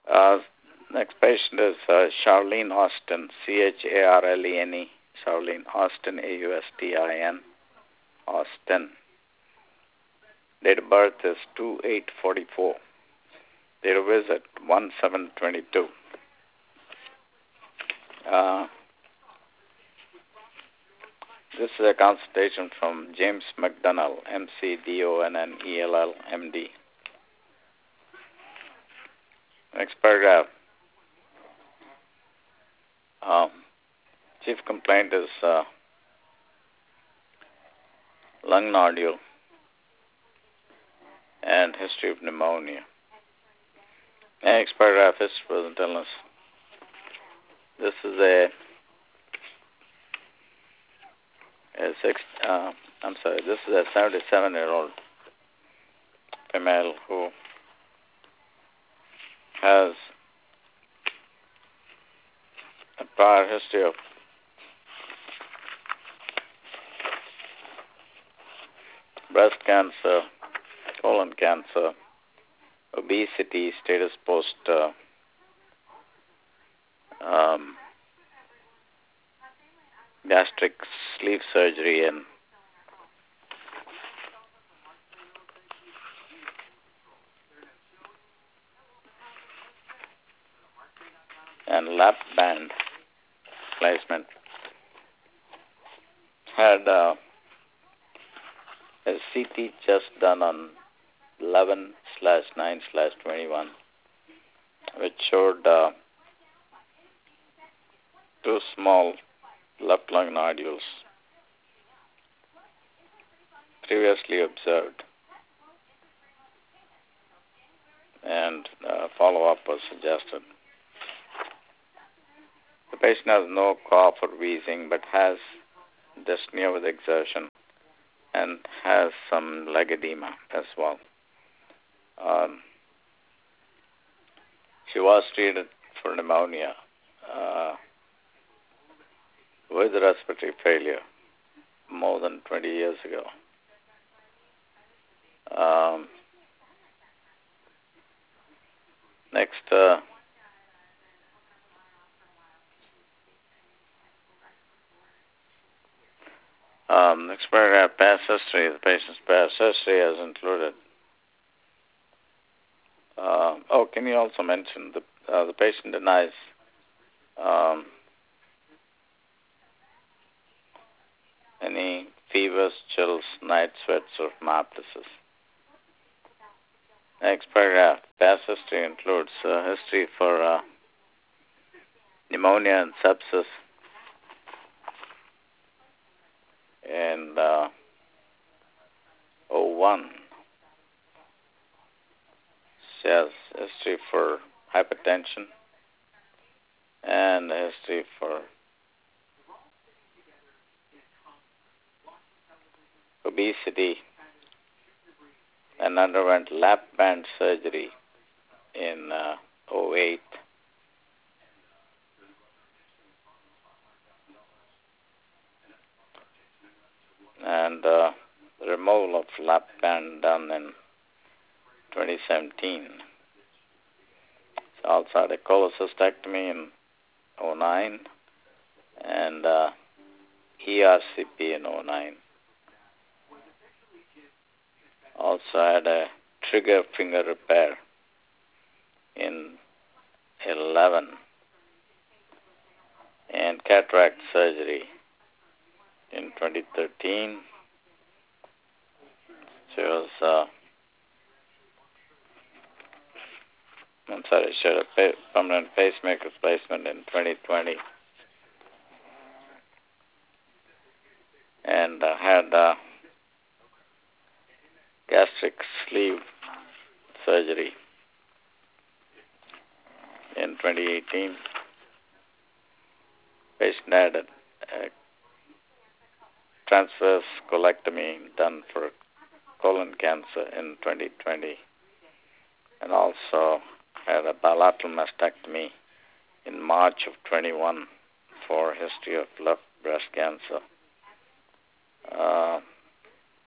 Uh, Next patient is Charlene Austin, Charlene, Charlene Austin, Austin, Austin. Date of birth is 2/8/44. Date of visit 1/7/22. This is a consultation from James McDonnell, McDonnell, MD. Next paragraph. Chief complaint is lung nodule and history of pneumonia. Next paragraph is present illness. This is a this is a 77-year-old female who has a prior history of breast cancer, colon cancer, obesity, status post gastric sleeve surgery, and lap band placement. Had a CT just done on 11/9/21, which showed two small left lung nodules previously observed, and follow-up was suggested. The patient has no cough or wheezing, but has dyspnea with exertion and has some leg edema as well. She was treated for pneumonia with respiratory failure more than 20 years ago. Next, next paragraph, past history. The patient's past history has included. Can you also mention the patient denies any fevers, chills, night sweats, or hemoptysis? Next paragraph, past history includes history for pneumonia and sepsis, and 01. She has history for hypertension and history for obesity, and underwent lap band surgery in 08. And removal of lap band done in 2017. She also had a cholecystectomy in 09 and ERCP in 09. Also had a trigger finger repair in 11 and cataract surgery in 2013. She was she had a permanent pacemaker placement in 2020 and had gastric sleeve surgery in 2018. Patient had a transverse colectomy done for colon cancer in 2020 and also had a bilateral mastectomy in March of 21 for history of left breast cancer.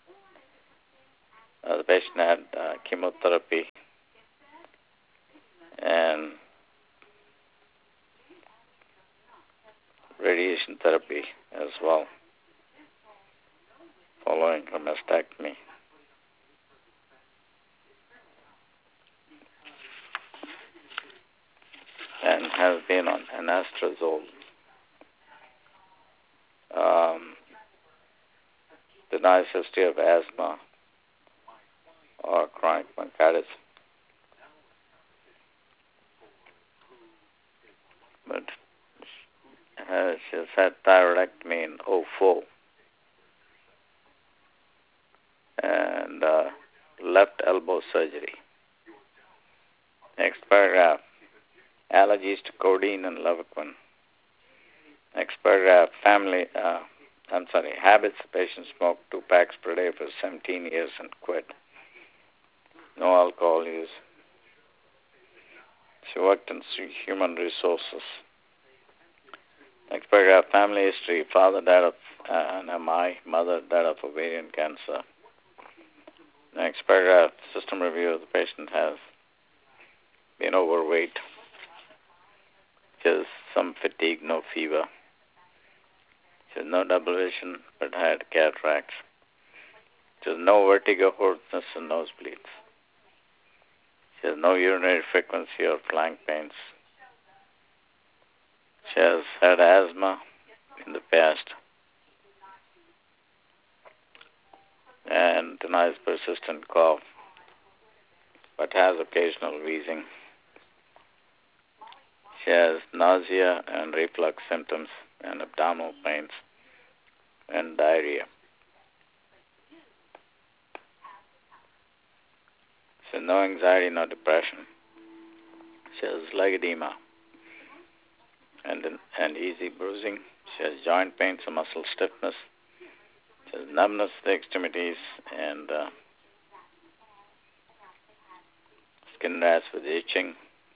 The patient had chemotherapy and radiation therapy as well, following a mastectomy. And has been on anastrozole. Denies history of asthma or chronic bronchitis. But she has had thyroidectomy in '04 and left elbow surgery. Next paragraph. Allergies to codeine and Levaquin. Next paragraph. Habits. The patient smoked 2 packs per day for 17 years and quit. No alcohol use. She worked in human resources. Next paragraph. Family history. Father died of an MI. Mother died of ovarian cancer. Next paragraph. System review. The patient has been overweight. She has some fatigue, no fever. She has no double vision, but had cataracts. She has no vertigo, hoarseness, and nosebleeds. She has no urinary frequency or flank pains. She has had asthma in the past and denies persistent cough, but has occasional wheezing. She has nausea and reflux symptoms and abdominal pains and diarrhea. She has no anxiety, no depression. She has leg edema and easy bruising. She has joint pains and muscle stiffness. She has numbness of the extremities and skin rash with itching.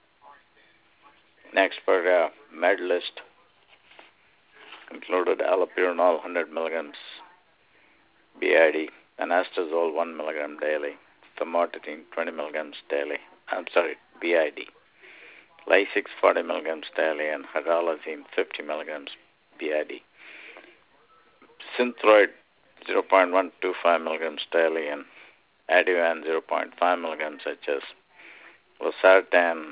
Next paragraph, med list included allopurinol 100 milligrams BID, anastrozole 1 milligram daily, famotidine 20 milligrams daily. BID. Lasix 40 milligrams daily and hydralazine 50 milligrams BID. Synthroid 0.125 milligrams daily and Ativan 0.5 milligrams HS. Losartan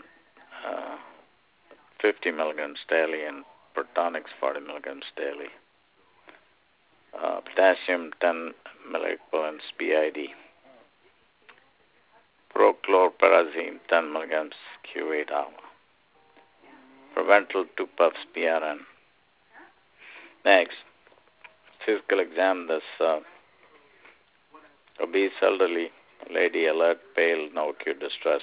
50 milligrams daily and Protonix 40 milligrams daily. Potassium 10 milliequivalents BID. Prochlorperazine 10 milligrams Q8 hour. Proventil 2 puffs PRN. Next, physical exam. This obese elderly lady, alert, pale, no acute distress.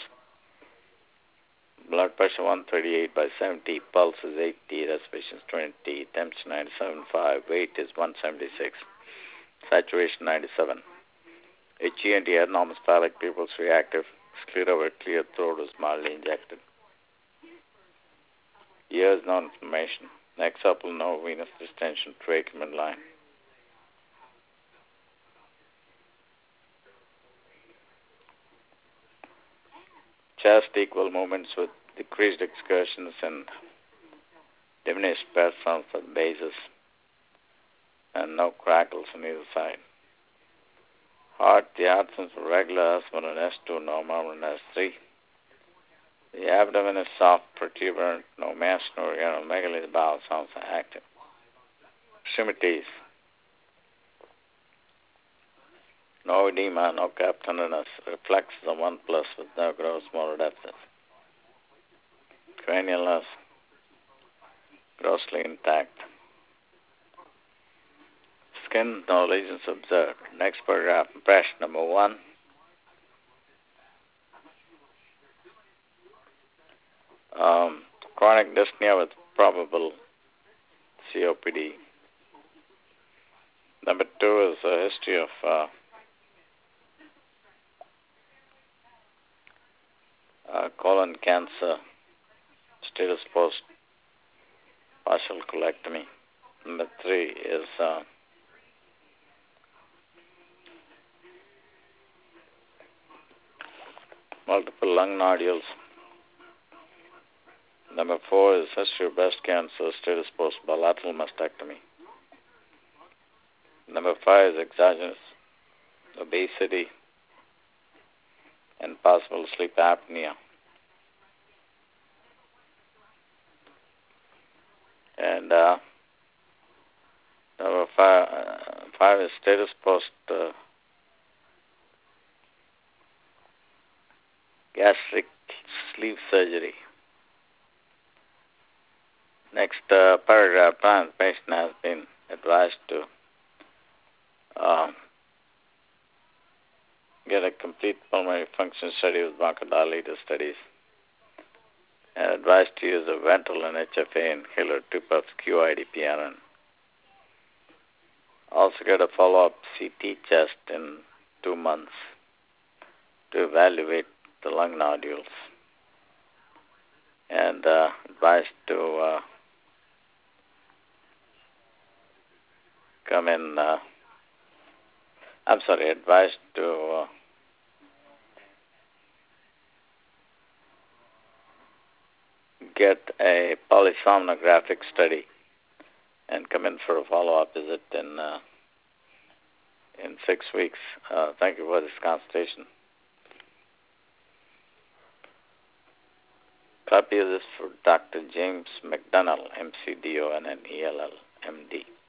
Blood pressure 138/70, pulse is 80, respiration 20, temperature 97.5, weight is 176, saturation 97. Itchy and abnormal phallic pupils reactive, sclera clear throat is mildly injected. Ears no inflammation, neck supple, no venous distension, tracheum and line. Chest equal movements with decreased excursions and diminished breath sounds at the bases, and no crackles on either side. Heart, the absence of regular asthma in S2, no murmur in S3. The abdomen is soft, protuberant, no mass, no megaly, the bowel sounds active. Extremities. No edema, no cap tenderness, reflexes of 1+ with no gross motor deficits. Cranial nurse, grossly intact. Skin, no lesions observed. Next paragraph, impression number 1. Chronic dyspnea with probable COPD. Number 2 is a history of colon cancer, status post partial colectomy. Number 3 is multiple lung nodules Number 4 is history of breast cancer, status post bilateral mastectomy. Number 5 is exogenous obesity and possible sleep apnea. And number 5 is status post gastric sleeve surgery. Next paragraph, the patient has been advised to get a complete pulmonary function study with bronchodilator studies, and advised to use a Ventolin HFA inhaler, 2 puffs QIDPRN. Also get a follow-up CT chest in 2 months to evaluate the lung nodules, and advised to advised to get a polysomnographic study and come in for a follow-up visit in 6 weeks. Thank you for this consultation. Copy of this for Dr. James McDonnell, MCDONNELL, MD.